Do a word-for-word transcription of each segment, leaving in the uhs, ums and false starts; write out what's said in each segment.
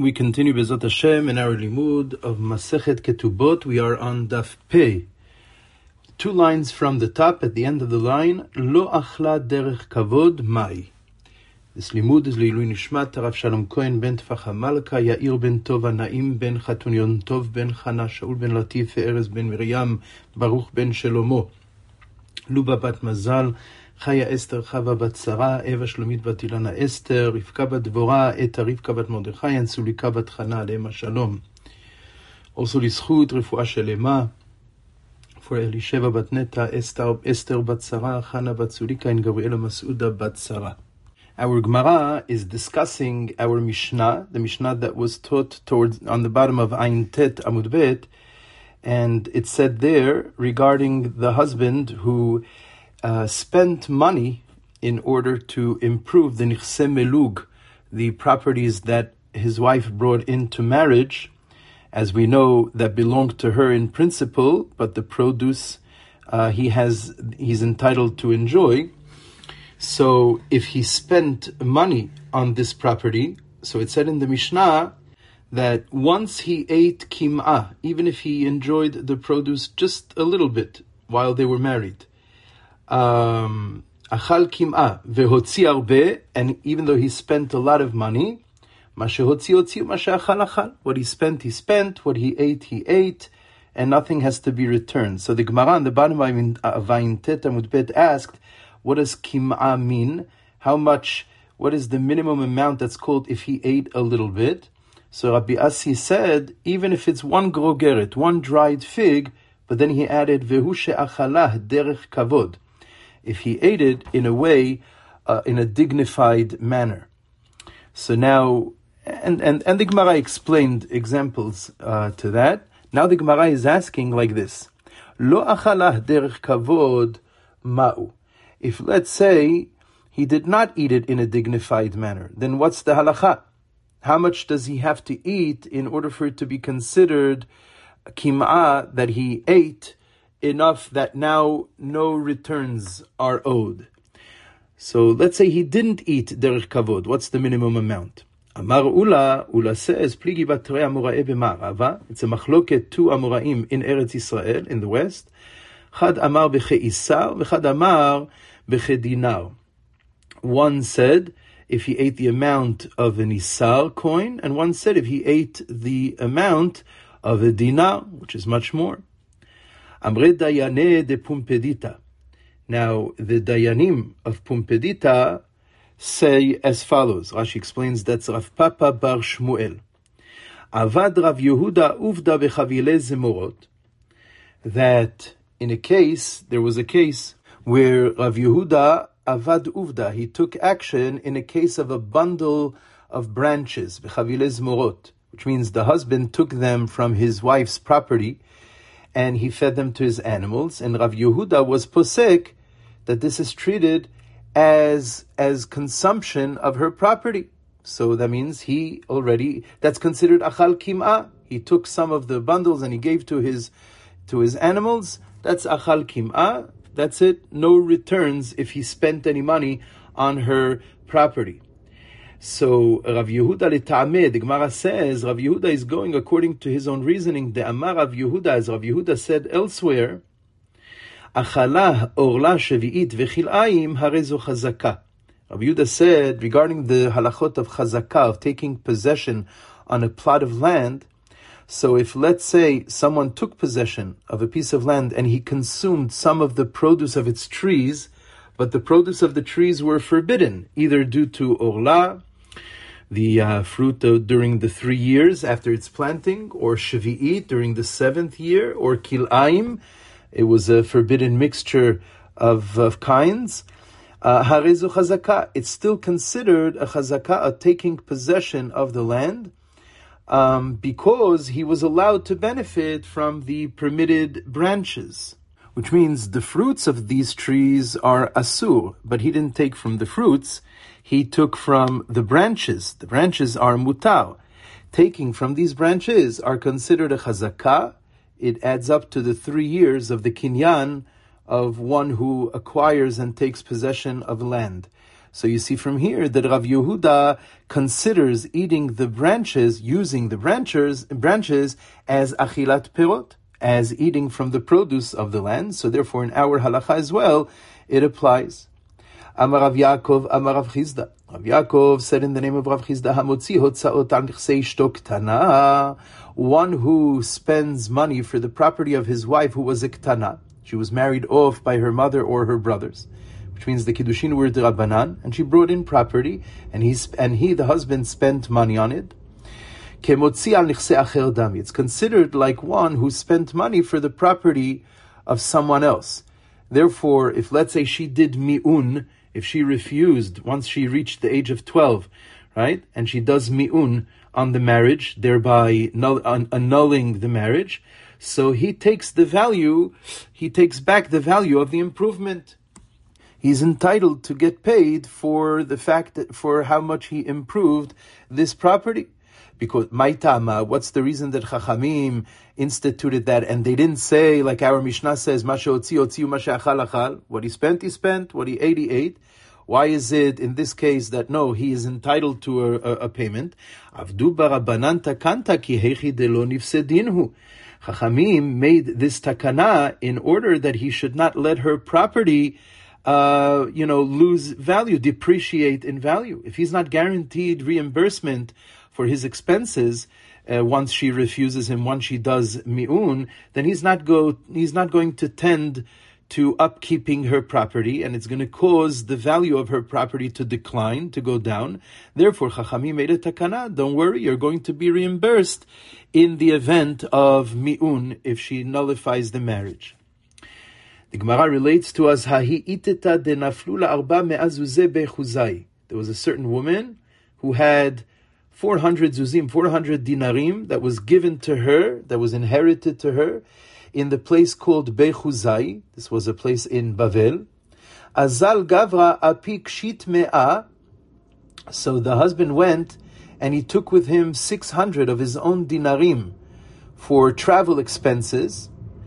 We continue B'ezrat Hashem in our limud of Masechet Ketubot. We are on Daf Pei. Two lines from the top, at the end of the line, Lo achla derech kavod mai. This limud is Leilui Nishmat Rav Shalom Cohen ben Tfach HaMalka, Yair ben Tova Naim ben Chatun Yom Tov ben Chana, Shaul ben Latif, Erez ben Miriam, Baruch ben Shelomo, Luba bat Mazal, Chaya Esther Chava bat Sarah, Eva Shlomit bat Ilana Esther, Rivka bat Dvorah, Eta Rivka bat Mordechai, and Sulika bat Chana, Alema Shalom. Also Lischut, Refuah Shelema, for Elisheva bat Neta, Esther, Esther bat Sarah, Chana bat Sulika, and Gabriela Masuda bat Sarah. Our Gemara is discussing our Mishnah, the Mishnah that was taught towards on the bottom of Ayin Tet Amud Bet, and it said there regarding the husband who Uh, spent money in order to improve the nichse melug, the properties that his wife brought into marriage, as we know that belonged to her in principle, but the produce uh, he has he's entitled to enjoy. So if he spent money on this property, so it said in the Mishnah that once he ate kim'ah, even if he enjoyed the produce just a little bit while they were married, Um, achal kim'ah vehotzi arbe, and even though he spent a lot of money, mashehotzi hotzi, mashehachal achal, what he spent, he spent, what he ate, he ate, and nothing has to be returned. So the Gemara on the bottom of Ayin Tet Amud Bet asked, what does kim'ah mean? How much, what is the minimum amount that's called if he ate a little bit? So Rabbi Asi said, even if it's one grogeret, one dried fig, but then he added, vehu she'achalah derech kavod, if he ate it in a way, uh, in a dignified manner. So now, and, and, and the Gemara explained examples uh, to that. Now the Gemara is asking like this, Lo achalah derech kavod ma'u. If, let's say, he did not eat it in a dignified manner, then what's the halacha? How much does he have to eat in order for it to be considered kim'ah that he ate enough that now no returns are owed? So let's say he didn't eat derech kavod. What's the minimum amount? Amar Ula, Ula says, Pligi batrei Amora'e b'ma'arava. It's a machloket two Amoraim in Eretz Israel, in the west. Chad amar b'che'isar, v'chad amar b'chedinar. One said if he ate the amount of an isar coin, and one said if he ate the amount of a dinar, which is much more. Amre Dayane de Pumpedita. Now, the Dayanim of Pumpedita say as follows. Rashi explains that's Rav Papa bar Shmuel. Avad Rav Yehuda uvda bechavile zemorot. That in a case, there was a case where Rav Yehuda avad uvda, he took action in a case of a bundle of branches, bechavile zemorot, which means the husband took them from his wife's property and he fed them to his animals, and Rav Yehuda was posek that this is treated as as consumption of her property. So that means he already, that's considered achal kim'ah. He took some of the bundles and he gave to his to his animals. That's achal kim'ah. That's it. No returns if he spent any money on her property. So Rav Yehuda le'tameh, the Gemara says, Rav Yehuda is going according to his own reasoning. The Amar Rav Yehuda, as Rav Yehuda said elsewhere, Achalah orla shevi'it v'chil'ayim harezo chazaka. Rav Yehuda said regarding the halachot of chazaka, of taking possession on a plot of land. So if, let's say, someone took possession of a piece of land and he consumed some of the produce of its trees, but the produce of the trees were forbidden, either due to orla, the uh, fruit uh, during the three years after its planting, or shavi'it during the seventh year, or kil'ayim, it was a forbidden mixture of, of kinds. Harezu uh, chazaka, it's still considered a chazaka, a taking possession of the land, um, because he was allowed to benefit from the permitted branches, which means the fruits of these trees are asur, but he didn't take from the fruits, he took from the branches. The branches are mutar. Taking from these branches are considered a chazakah. It adds up to the three years of the kinyan of one who acquires and takes possession of land. So you see from here that Rav Yehuda considers eating the branches, using the branches, branches as achilat perot, as eating from the produce of the land. So therefore in our halacha as well, it applies. Amar Rav Yaakov, Amar Rav Chizda. Rav Yaakov said in the name of Rav Chizda, Hamotzi hotzaot al nechsei ishto ktana, one who spends money for the property of his wife who was a ktana. She was married off by her mother or her brothers, which means the kiddushin were d'Rabbanan, and she brought in property, and he, and he, the husband, spent money on it. Kemotzi al nechsei acher dami. It's considered like one who spent money for the property of someone else. Therefore, if let's say she did mi'un, if she refused once she reached the age of twelve, right, and she does mi'un on the marriage, thereby null, un, annulling the marriage, so he takes the value, he takes back the value of the improvement. He's entitled to get paid for the fact that, for how much he improved this property. Because Maitama, what's the reason that Chachamim instituted that? And they didn't say, like our Mishnah says, Masha otzi otzi u'masha achal achal. What he spent, he spent. What he ate, he ate. Why is it in this case that no, he is entitled to a, a, a payment? Avdu barabanan takanta ki hechi de lo nifsedinhu. Chachamim made this takana in order that he should not let her property Uh, you know, lose value, depreciate in value. If he's not guaranteed reimbursement for his expenses, uh, once she refuses him, once she does mi'un, then he's not go, he's not going to tend to upkeeping her property, and it's going to cause the value of her property to decline, to go down. Therefore, Chachamim made a takana. Don't worry, you're going to be reimbursed in the event of mi'un if she nullifies the marriage. The Gemara relates to us, Hahi iteta de naflula arba me'azuze bechuzai. There was a certain woman who had four hundred zuzim, four hundred dinarim that was given to her, that was inherited to her, in the place called Bechuzai. This was a place in Bavel. Azal gavra apik shit me'a. So the husband went and he took with him six hundred of his own dinarim for travel expenses.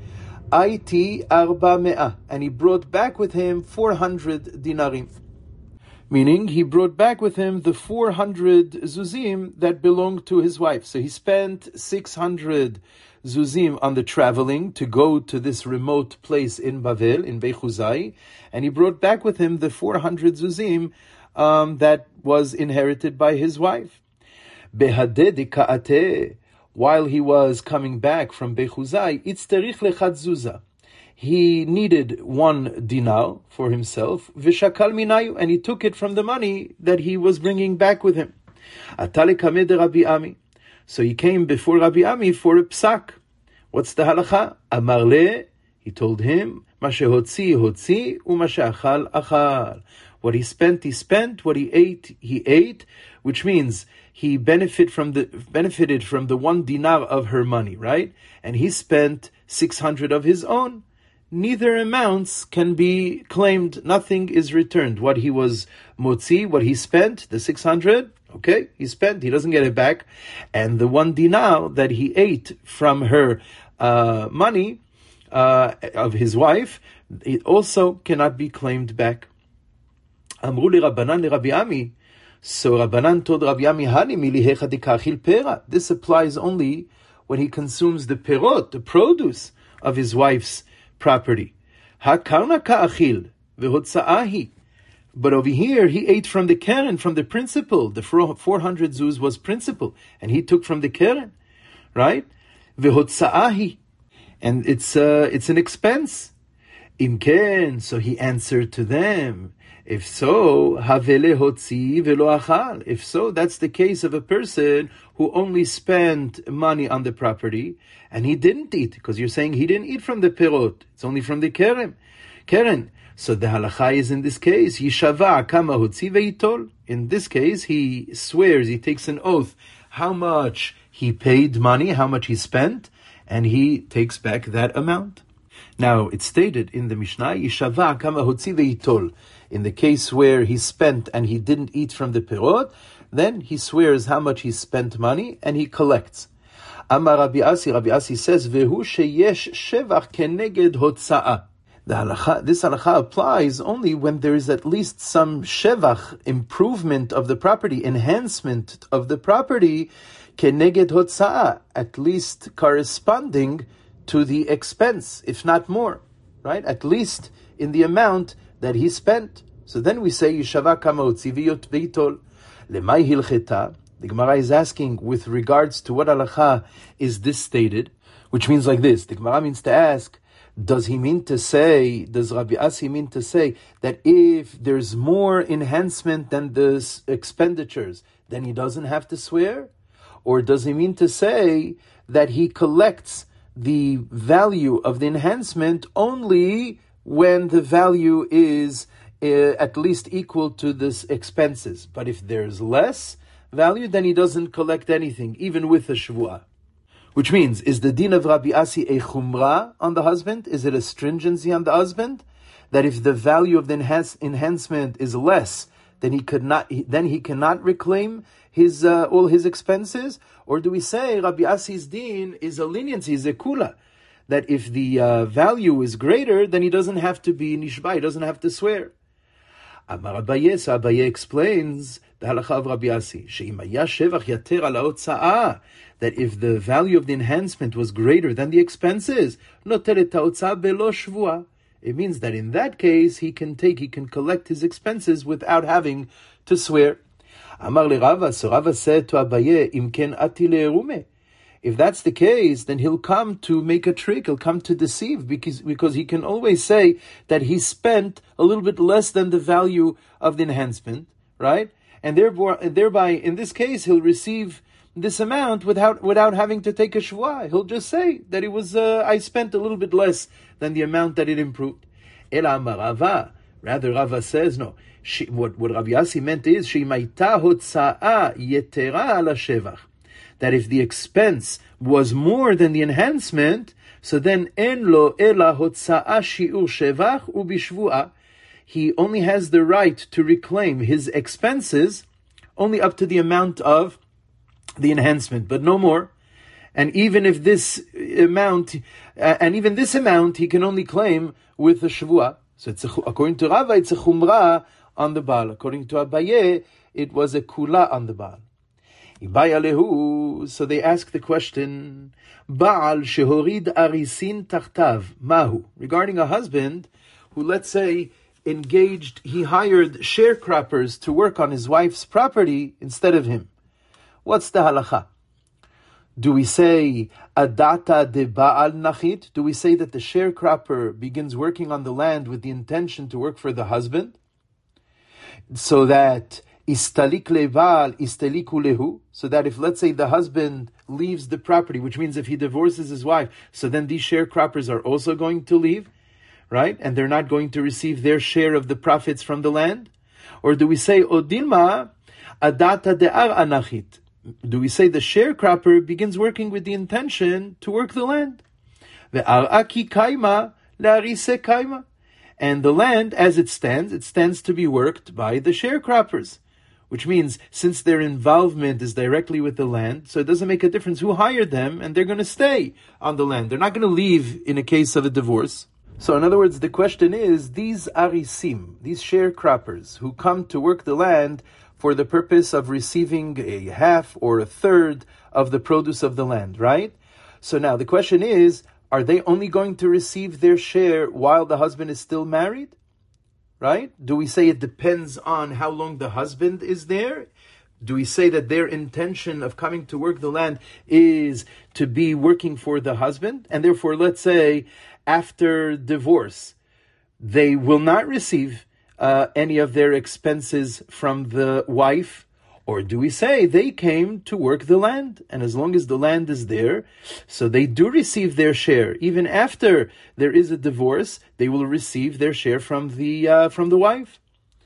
Aiti arba me'a, and he brought back with him four hundred dinarim. Meaning, he brought back with him the four hundred zuzim that belonged to his wife. So he spent six hundred zuzim on the traveling to go to this remote place in Bavel, in Bechuzai, and he brought back with him the four hundred zuzim um, that was inherited by his wife. Behadeh dika'ateh. While he was coming back from Bechuzai, itzterich lechat zuza. He needed one dinar for himself, v'shakal minayu, and he took it from the money that he was bringing back with him. Atale kameh de Rabbi Ami. So he came before Rabbi Ami for a psak. What's the halacha? Amar le, he told him, mashe hotzi hotzi, u'mashe achal achal. What he spent, he spent. What he ate, he ate. Which means he benefit from the benefited from the one dinar of her money, right? And he spent six hundred of his own. Neither amounts can be claimed. Nothing is returned. What he was motzi, what he spent, the six hundred, okay, he spent. He doesn't get it back. And the one dinar that he ate from her uh, money uh, of his wife, it also cannot be claimed back. Amru li Rabbanan li Rabbi Ami. So Rabbanan told Rabbi Ami, Hani milihecha dikachil pera. This applies only when he consumes the perot, the produce of his wife's property. Hakarna ka'achil v'hotza'ahi. But over here, he ate from the keren, from the principal. The four hundred zuz was principal, and he took from the keren, right? V'hotza'ahi. And it's uh, it's an expense. Imken, so he answered to them, if so, havele hotzi velo achal. If so, that's the case of a person who only spent money on the property and he didn't eat, because you're saying he didn't eat from the perot. It's only from the keren. Keren. So the halacha is in this case, yishava kama hotzi veitol. In this case, he swears, he takes an oath, how much he paid money, how much he spent, and he takes back that amount. Now, it's stated in the Mishnah, Yishava kama hotzi veitol. In the case where he spent and he didn't eat from the perot, then he swears how much he spent money and he collects. Amar Rabbi Asi, Rabbi Asi says, Vehu sheyesh shevach keneged hotza'ah. The halacha, this halacha applies only when there is at least some shevach, improvement of the property, enhancement of the property, keneged hotza'ah, at least corresponding to the expense, if not more, right? At least in the amount that he spent. So then we say, Yishava kama hotzi v'yitol, lemay hilcheta. The Gemara is asking with regards to what halacha is this stated, which means like this. The Gemara means to ask, does he mean to say, does Rabbi Asi mean to say that if there's more enhancement than the expenditures, then he doesn't have to swear? Or does he mean to say that he collects the value of the enhancement only when the value is uh, at least equal to the expenses? But if there's less value, then he doesn't collect anything, even with the shvuah. Which means, is the din of Rabbi Asi a chumrah on the husband? Is it a stringency on the husband? That if the value of the enhance, enhancement is less, then he could not, then he cannot reclaim his uh, all his expenses? Or do we say Rabbi Asi's din is a leniency, is a kula, that if the uh, value is greater, then he doesn't have to be nishba, he doesn't have to swear? Amar Abaye, so Abaye explains the halacha of Rabbi Asi, she'im haya shevach yater ala hotza'ah, that if the value of the enhancement was greater than the expenses, noteret ha'hotza'ah belo shvuah. It means that in that case, he can take, he can collect his expenses without having to swear. Amar le Rava, so Rava said to Abaye, im ken ati le'erume. If that's the case, then he'll come to make a trick, he'll come to deceive, because, because he can always say that he spent a little bit less than the value of the enhancement, right? And thereby, thereby in this case, he'll receive this amount without without having to take a shvuah. He'll just say that it was, uh, I spent a little bit less than the amount that it improved. Ela amar Rava, rather Rava says, no, she, what, what Rabbi Asi meant is, she'maita hotza'ah yetera ala shevach, that if the expense was more than the enhancement, so then en lo ela hotza'ah shi'ur shevach ubishvuah, he only has the right to reclaim his expenses only up to the amount of the enhancement, but no more. And even if this amount, uh, and even this amount, he can only claim with the shvuah. So it's a, according to Rava, it's a chumrah on the Baal. According to Abaye, it was a kula on the Baal. So they ask the question, Baal shehorid arisin tachtav mahu, regarding a husband who, let's say, engaged, he hired sharecroppers to work on his wife's property instead of him. What's the halacha? Do we say adata de Baal nachit? Do we say that the sharecropper begins working on the land with the intention to work for the husband? So that istalik leval istaliku lehu, so that if, let's say, the husband leaves the property, which means if he divorces his wife, so then these sharecroppers are also going to leave, right? And they're not going to receive their share of the profits from the land? Or do we say odilma adata de ar anachit? Do we say the sharecropper begins working with the intention to work the land? Ve'ar'aki kaima la'arise kaima. And the land, as it stands, it stands to be worked by the sharecroppers. Which means, since their involvement is directly with the land, so it doesn't make a difference who hired them, and they're going to stay on the land. They're not going to leave in a case of a divorce. So in other words, the question is, these arisim, these sharecroppers who come to work the land for the purpose of receiving a half or a third of the produce of the land, right? So now the question is, are they only going to receive their share while the husband is still married? Right? Do we say it depends on how long the husband is there? Do we say that their intention of coming to work the land is to be working for the husband? And therefore, let's say after divorce, they will not receive uh, any of their expenses from the wife? Or do we say they came to work the land, and as long as the land is there, so they do receive their share. Even after there is a divorce, they will receive their share from the uh, from the wife.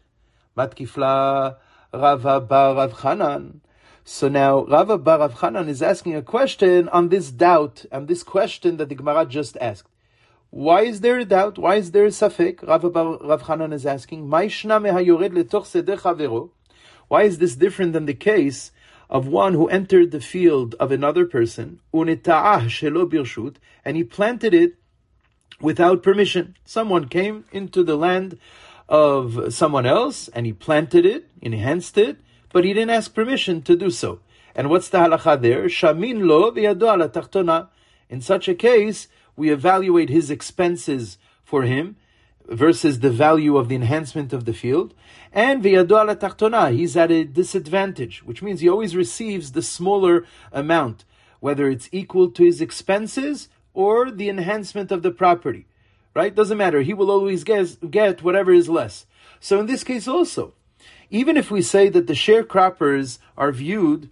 Matkifla Rava bar Rav Chanan. So now Rava bar Rav Chanan is asking a question on this doubt, and this question that the Gemara just asked. Why is there a doubt? Why is there a safek? Rava bar Rav Chanan is asking, Ma'ishna mehayored letoch seder chavero. Why is this different than the case of one who entered the field of another person, uneta'ah shelo birshut, and he planted it without permission. Someone came into the land of someone else and he planted it, enhanced it, but he didn't ask permission to do so. And what's the halacha there? Shamin lo v'yado ala tachtona. In such a case, we evaluate his expenses for him versus the value of the enhancement of the field. And v'yado ala tachtona, he's at a disadvantage, which means he always receives the smaller amount, whether it's equal to his expenses or the enhancement of the property. Right? Doesn't matter. He will always get, get whatever is less. So in this case also, even if we say that the sharecroppers are viewed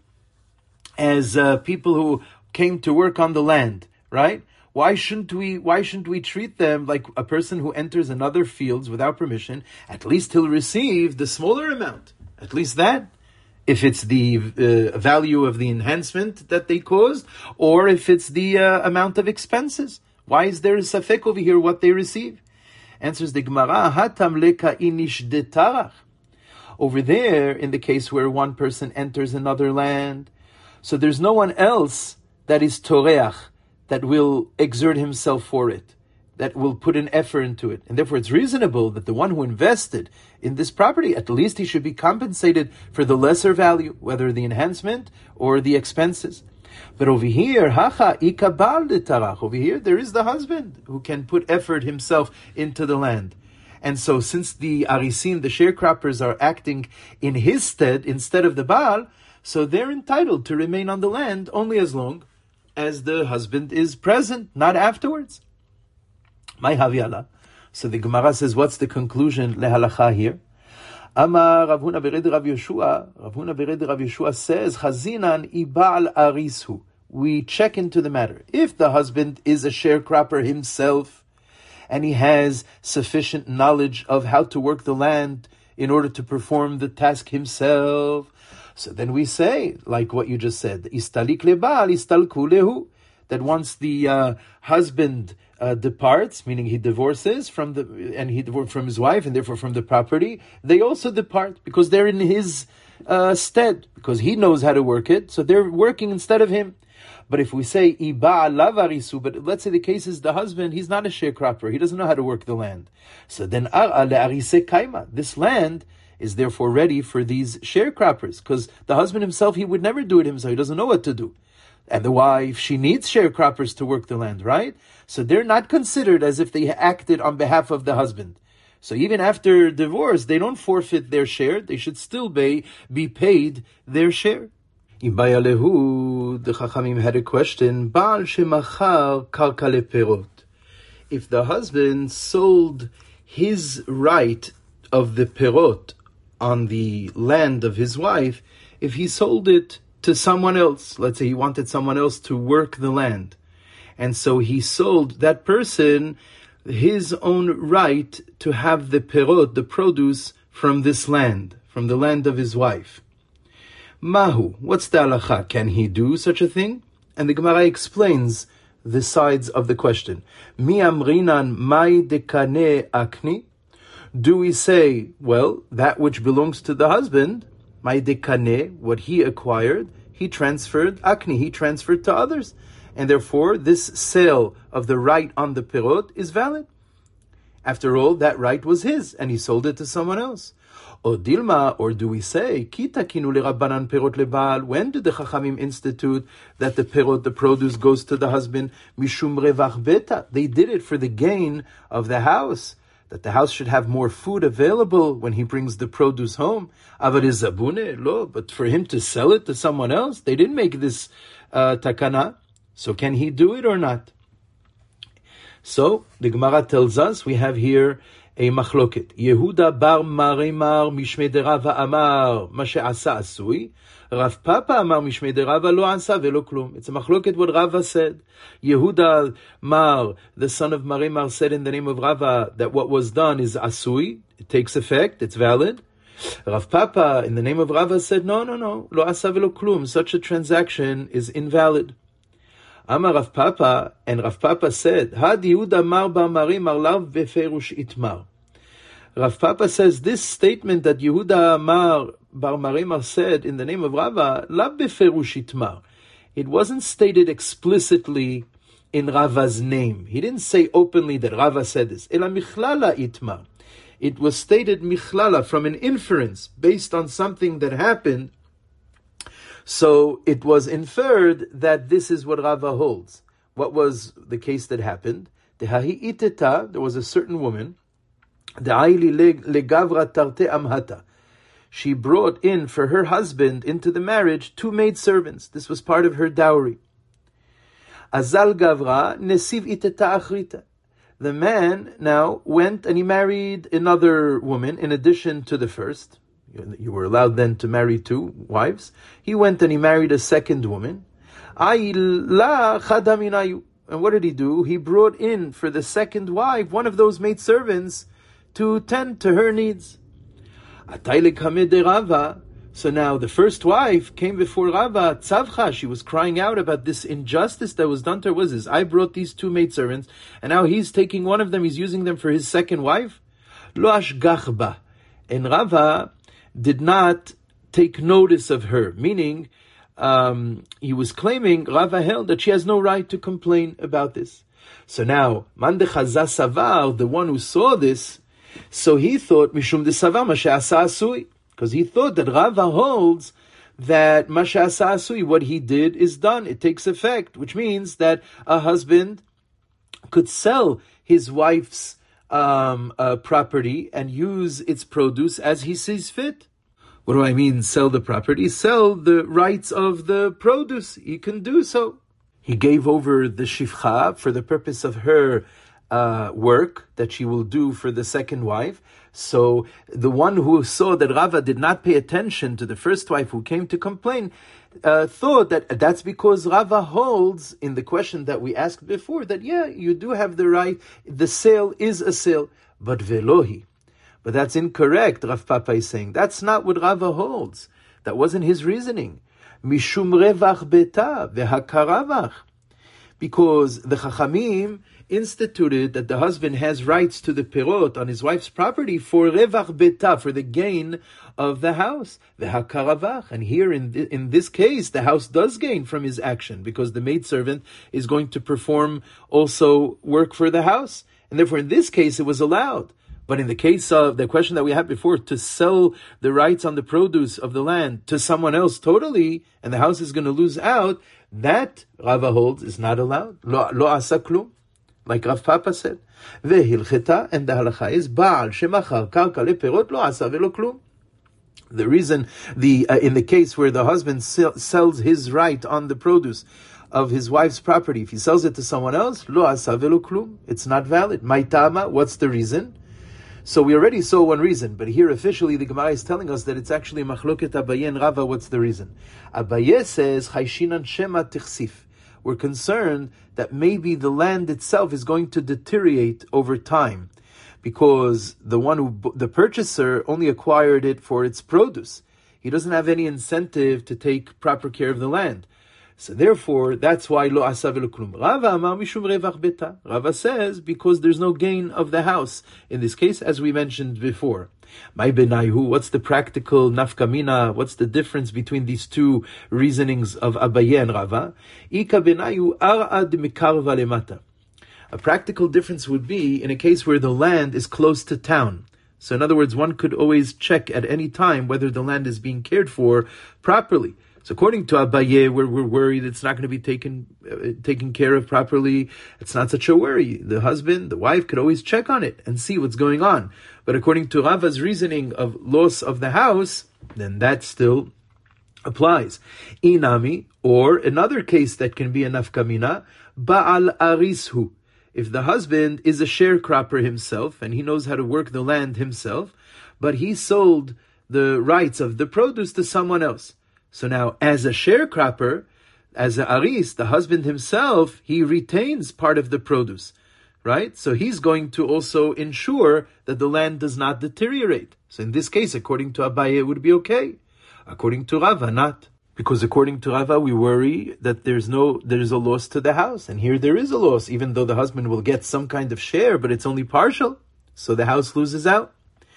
as uh, people who came to work on the land, right? Why shouldn't we, why shouldn't we treat them like a person who enters another fields without permission? At least he'll receive the smaller amount. At least that. If it's the uh, value of the enhancement that they caused, or if it's the uh, amount of expenses. Why is there a safek over here what they receive? Answers the Gemara, Hatam leka inish detarach. Over there, in the case where one person enters another land, so there's no one else that is toreach, that will exert himself for it, that will put an effort into it. And therefore it's reasonable that the one who invested in this property, at least he should be compensated for the lesser value, whether the enhancement or the expenses. But over here, hacha ikabal de tarach. Over here, there is the husband who can put effort himself into the land. And so since the arisin, the sharecroppers, are acting in his stead instead of the Baal, so they're entitled to remain on the land only as long as the husband is present, not afterwards. My haviala. So the Gemara says, what's the conclusion lehalacha here? Amar Rav Huna bered Rav Yeshua. Rav Huna bered Rav Yeshua says, Chazinan ibal arishu. We check into the matter. If the husband is a sharecropper himself, and he has sufficient knowledge of how to work the land in order to perform the task himself, so then we say, like what you just said, istalik lebal, istalku lehu, that once the uh, husband uh, departs, meaning he divorces from the and he divorced from his wife, and therefore from the property, they also depart because they're in his uh, stead, because he knows how to work it, so they're working instead of him. But if we say iba lavarisu, but let's say the case is the husband, he's not a sharecropper, he doesn't know how to work the land. So then ara le'arise kaima, this land is therefore ready for these sharecroppers, because the husband himself, he would never do it himself, he doesn't know what to do. And the wife, she needs sharecroppers to work the land, right? So they're not considered as if they acted on behalf of the husband. So even after divorce, they don't forfeit their share, they should still be, be paid their share. Ibayalehu, the Chachamim had a question, Baal shemachar karka leperot. If the husband sold his right of the perot on the land of his wife, if he sold it to someone else, let's say he wanted someone else to work the land, and so he sold that person his own right to have the perot, the produce, from this land, from the land of his wife. Mahu, what's the halacha? Can he do such a thing? And the Gemara explains the sides of the question. Mi amrinan mai dekane akni? Do we say, well, that which belongs to the husband, mai dekane, what he acquired, he transferred, akni, he transferred to others. And therefore, this sale of the right on the perot is valid. After all, that right was his, and he sold it to someone else. O Dilma, or do we say, Ki takinu leRabbanan perot leBaal? When did the Chachamim institute that the perot, the produce, goes to the husband? Mishum revach beta. They did it for the gain of the house, that the house should have more food available when he brings the produce home. Avariz zabune lo, but for him to sell it to someone else, they didn't make this uh, takana. So can he do it or not? So the Gemara tells us we have here a machloket. Yehuda bar Marimar mishmei de Rava amar ma she'asa asui. Rav Papa amar mishmei de Rava lo asa velo klum. It's a machloket what Rava said. Yehuda Mar, the son of Marimar, said in the name of Rava that what was done is asui. It takes effect. It's valid. Rav Papa, in the name of Rava, said no, no, no, lo asa velo klum. Such a transaction is invalid. Amar Rav Papa, and Rav Papa said, Had Yehuda Mar bar Marimar lav beferush itmar. Rav Papa says this statement that Yehuda Mar bar Marimar said in the name of Rava, lav beferush itmar. It wasn't stated explicitly in Rava's name. He didn't say openly that Rava said this. Ela michlala itma. It was stated michlala, from an inference based on something that happened. So it was inferred that this is what Rava holds. What was the case that happened? Dehahi iteta, there was a certain woman, de'aili legavra tarte amhata. She brought in for her husband into the marriage two maidservants. This was part of her dowry. Azal gavra nesiv iteta achrita. The man now went and he married another woman in addition to the first. You were allowed then to marry two wives. He went and he married a second woman. And what did he do? He brought in for the second wife one of those maidservants to tend to her needs. So now the first wife came before Rava, tzavcha, she was crying out about this injustice that was done to her. Was this? I brought these two maidservants, and now he's taking one of them, he's using them for his second wife? Lo ashgach ba. And Rava did not take notice of her, meaning um, he was claiming, Rava held, that she has no right to complain about this. So now, man dechaza savar, the one who saw this, so he thought, mishum de savar masha asa asui, because he thought that Rava holds that masha asa asui, what he did is done, it takes effect, which means that a husband could sell his wife's um, uh, property and use its produce as he sees fit. What do I mean, sell the property? Sell the rights of the produce. He can do so. He gave over the shifcha for the purpose of her uh, work that she will do for the second wife. So the one who saw that Rava did not pay attention to the first wife who came to complain, uh, thought that that's because Rava holds, in the question that we asked before, that yeah, you do have the right, the sale is a sale, but velohi. But that's incorrect, Rav Papa is saying. That's not what Rava holds. That wasn't his reasoning. Mishum revach beta v'hakaravach. Because the Chachamim instituted that the husband has rights to the perot on his wife's property for revach beta, for the gain of the house. V'hakaravach. And here in, th- in this case, the house does gain from his action because the maidservant is going to perform also work for the house. And therefore in this case it was allowed. But in the case of the question that we had before, to sell the rights on the produce of the land to someone else totally, and the house is going to lose out, that Rava holds is not allowed. Lo, lo asa klum, like Rav Papa said. Vehilcheta, and the halacha is Baal shemachar karka leperot lo asa velo klum. The reason, the uh, in the case where the husband sell, sells his right on the produce of his wife's property, if he sells it to someone else, lo asa velo klum, it's not valid. Maitama, what's the reason? So we already saw one reason, but here officially the Gemara is telling us that it's actually machloket Abaye and Rava. What's the reason? Abaye says, Chayshinan shema tichsif. We're concerned that maybe the land itself is going to deteriorate over time, because the one who, the purchaser only acquired it for its produce. He doesn't have any incentive to take proper care of the land. So therefore, that's why lo asa velo klum. Rava amar mishum revach beta. Rava says because there's no gain of the house in this case, as we mentioned before. My benayhu. What's the practical nafkamina? What's the difference between these two reasonings of Abaye and Rava? Ika benayhu arad mikarva lemata. A practical difference would be in a case where the land is close to town. So in other words, one could always check at any time whether the land is being cared for properly. So according to Abaye, we're, we're worried it's not going to be taken uh, taken care of properly. It's not such a worry. The husband, the wife could always check on it and see what's going on. But according to Rava's reasoning of loss of the house, then that still applies. Inami, or another case that can be a nafkamina, Ba'al arishu. If the husband is a sharecropper himself and he knows how to work the land himself, but he sold the rights of the produce to someone else. So now, as a sharecropper, as a aris, the husband himself, he retains part of the produce, right? So he's going to also ensure that the land does not deteriorate. So in this case, according to Abaye, it would be okay. According to Rava, not. Because according to Rava, we worry that there's no, there's a loss to the house. And here there is a loss, even though the husband will get some kind of share, but it's only partial. So the house loses out.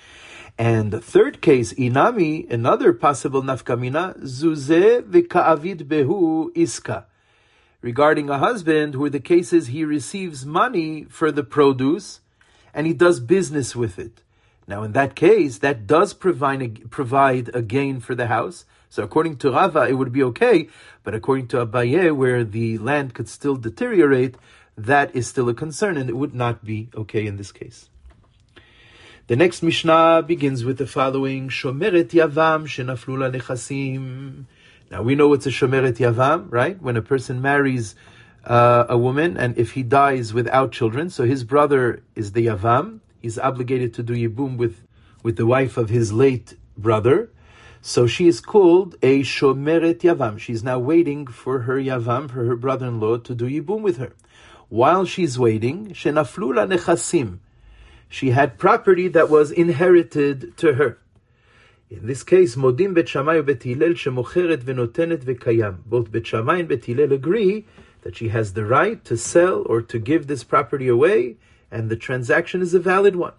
And the third case, inami, another possible nafkamina, zuze v'ka'avid behu iska. regarding a husband where the case is he receives money for the produce and he does business with it. Now in that case, that does provide a, provide a gain for the house. So according to Rava, it would be okay, but according to Abaye, where the land could still deteriorate, that is still a concern and it would not be okay in this case. The next Mishnah begins with the following, Shomeret Yavam Shenaflu La Nechasim. Now we know it's a Shomeret Yavam, right? When a person marries uh, a woman and if he dies without children, so his brother is the Yavam, he's obligated to do Yibum with, with the wife of his late brother. So she is called a Shomeret Yavam. She's now waiting for her Yavam, for her brother-in-law, to do Yibum with her. While she's waiting, Shenaflu La Nechasim. She had property that was inherited to her. In this case, Modim Bet Shammai Bet Hillel shemocheret venotenet vekayam. Both Bet Shammai and Bet Hillel agree that she has the right to sell or to give this property away, and the transaction is a valid one.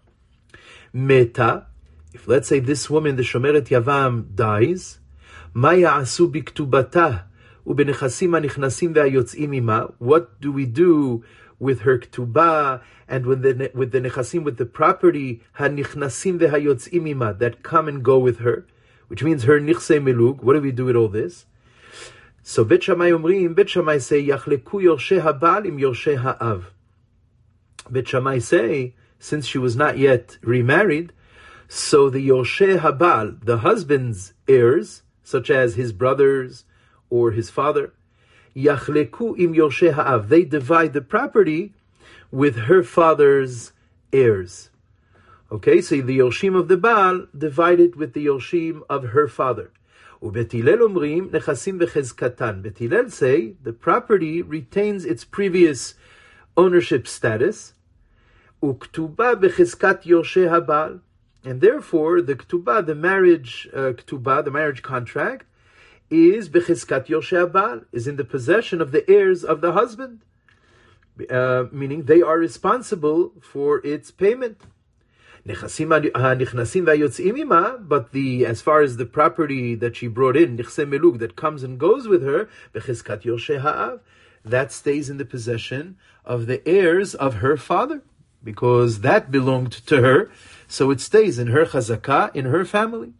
Meta, if let's say this woman, the Shomeret Yavam, dies, Ma ya'asu biktubatah ubenechasim hanichnasim ve'ayotzim ima. What do we do with her ktubah and with the with the nechasim, with the property hanichnasim ve'hayotzim ima that come and go with her, which means her nichsei melug? What do we do with all this? So Bet Shammai omrim, Bet Shammai say yachleku yorshei habal im yorshei ha'av. Bet Shammai say, since she was not yet remarried, so the yorshei habal, the husband's heirs, such as his brothers or his father, Yachleku im yorshei ha'av, they divide the property with her father's heirs. Okay, so the Yorshim of the Baal divided with the Yorshim of her father. Ubet Hillel omrim nechasim v'chezkatan. Bet Hillel say the property retains its previous ownership status. Uktuba b'chezkat yorshei habal, and therefore the ktubah, the marriage uh, ktubah, the marriage contract, is bechizkat yorshei habal, is in the possession of the heirs of the husband, uh, meaning they are responsible for its payment. Nechasim hanichnasim ve'ayotzim ima, but the as far as the property that she brought in, nichsei melug, that comes and goes with her, bechizkat yorshei ha'av, that stays in the possession of the heirs of her father, because that belonged to her, so it stays in her chazakah, in her family.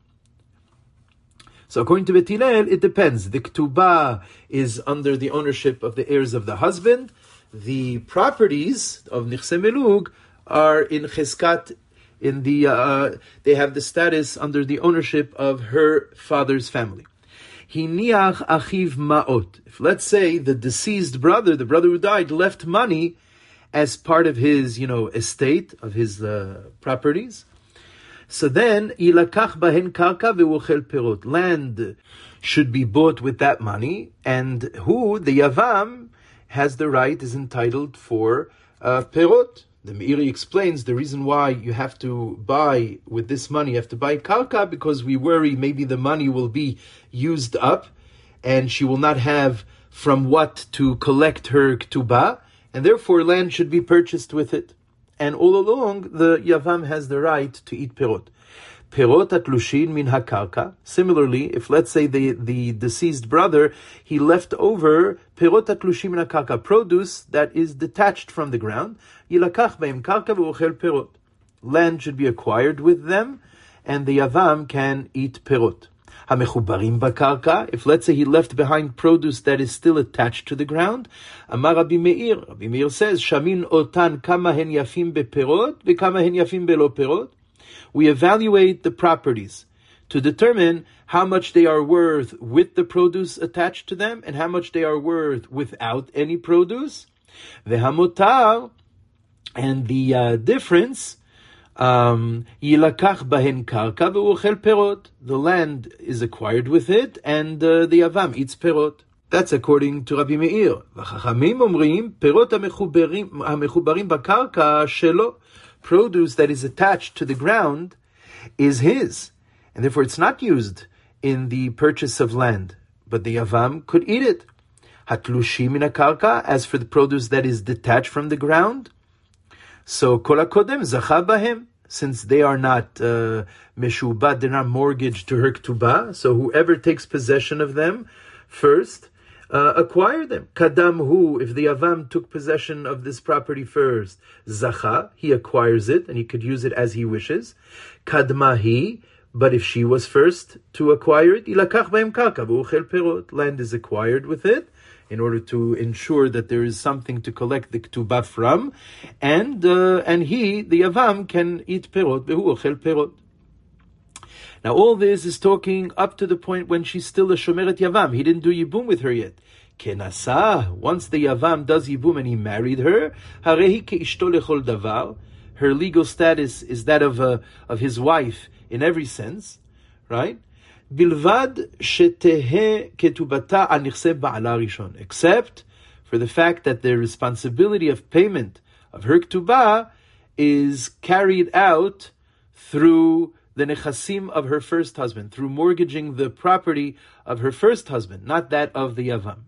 So according to Bet Hillel, it depends. The ktubah is under the ownership of the heirs of the husband. The properties of nichsei melug are in cheskat, in the uh, they have the status under the ownership of her father's family. Hiniach achiv ma'ot. If let's say the deceased brother, the brother who died, left money as part of his, you know, estate, of his uh, properties, so then, ilakach bahen karka ve'uchel perot. Land should be bought with that money, and who, the Yavam, has the right, is entitled for uh, perot. The Meiri explains the reason why you have to buy with this money, you have to buy karka, because we worry maybe the money will be used up, and she will not have from what to collect her ktubah, and therefore land should be purchased with it. And all along, the Yavam has the right to eat perot. Perot atlushin min hakarka. Similarly, if let's say the, the deceased brother, he left over perot atlushin min hakarka, produce that is detached from the ground, yilakach beim karka v'ochel perot. Land should be acquired with them, and the Yavam can eat perot. Hamechubarim bakarka, if let's say he left behind produce that is still attached to the ground, Amar Rabbi Meir, Rabbi Meir says, Shamin otan kama hen yafim beperot, v'kama hen yafim belo perot. We evaluate the properties to determine how much they are worth with the produce attached to them and how much they are worth without any produce. V'hamotar, and the uh, difference, Um, yilakach bahen karka v'uchel perot. The land is acquired with it, and uh, the Yavam eats perot. That's according to Rabbi Meir. V'chachamim omrim perot hamechubarim bakarka shelo. Produce that is attached to the ground is his, and therefore it's not used in the purchase of land. But the Yavam could eat it. Hatlushim min hakarka. As for the produce that is detached from the ground, so kol hakodem zacha bahem. Since they are not uh, meshubad, they're not mortgaged to her ktubah, so whoever takes possession of them first uh, acquire them. Kadam hu, if the Yavam took possession of this property first, Zacha, he acquires it and he could use it as he wishes. Kadmahi, but if she was first to acquire it, ilakach b'hem karka v'uchel perot, land is acquired with it in order to ensure that there is something to collect the ketubah from, and uh, and he, the Yavam, can eat perot v'uchel perot. Now all this is talking up to the point when she's still a Shomeret Yavam. He didn't do Yibum with her yet. Kenasa, once the Yavam does Yibum and he married her, Harehi ke'ishto lechol davar, her legal status is that of uh, of his wife in every sense, right? Bilvad shetehe ketubata al nichse ba'ala rishon, except for the fact that the responsibility of payment of her ketubah is carried out through the nechasim of her first husband, through mortgaging the property of her first husband, not that of the Yavam.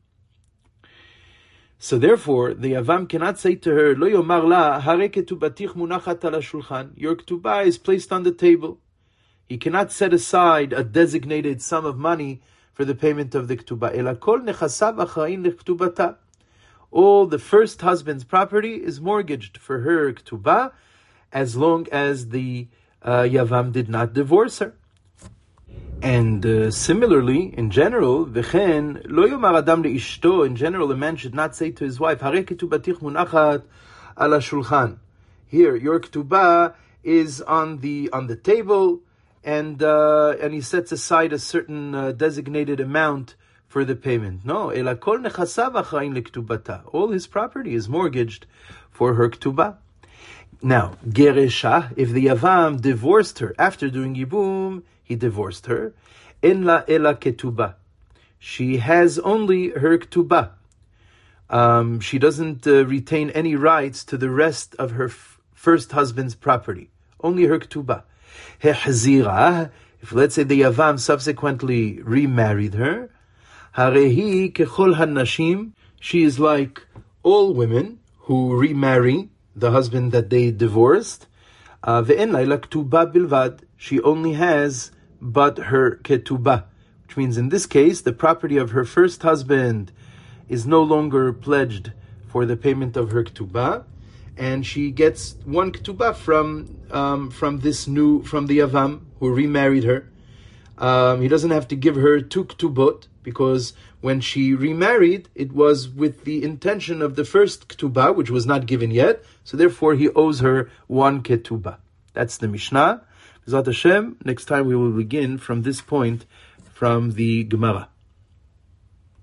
So therefore, the Yavam cannot say to her, Lo yomar la, hare ketubatich munachat ala shulchan, your ketubah is placed on the table. He cannot set aside a designated sum of money for the payment of the ketubah. Ela kol nechasav achayin leketubata. All the first husband's property is mortgaged for her ketubah, as long as the Uh, Yavam did not divorce her. And uh, similarly, in general, v'chen lo yomar adam leishto, in general, a man should not say to his wife, Hare ketubatich munachat ala shulchan. Here, your ketubah is on the on the table, and uh, and he sets aside a certain uh, designated amount for the payment. No, ela kol nechasav achayin leketubata. All his property is mortgaged for her ketubah. Now, Geresha, if the Yavam divorced her after doing Yibum, he divorced her. En la ela ketubah. She has only her ketubah. Um, she doesn't uh, retain any rights to the rest of her f- first husband's property. Only her ketubah. Hehzira, if let's say the Yavam subsequently remarried her, harehi kechol hanashim, she is like all women who remarry the husband that they divorced. Ve'en laila ketubah bilvad. She only has but her ketubah, which means in this case the property of her first husband is no longer pledged for the payment of her ketubah, and she gets one ketubah from um, from this new from the Yavam who remarried her. Um, he doesn't have to give her two ketubot, because when she remarried, it was with the intention of the first ketubah, which was not given yet, so therefore he owes her one ketubah. That's the Mishnah. B'ezrat Hashem, next time we will begin from this point from the Gemara.